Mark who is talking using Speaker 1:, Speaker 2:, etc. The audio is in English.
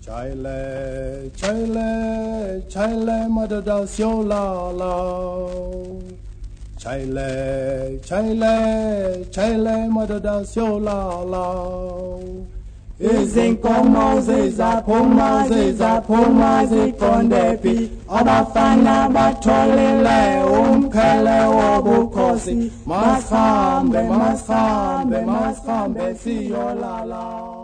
Speaker 1: Chile, Chile, Chile, madada sio la la. Chile, Chile, Chile, madada sio la la.
Speaker 2: Izinkomo zizaphuma zizaphuma ziqonde abafana batholile umkhele wobukhosi masihambe masihambe masihambe siyolala.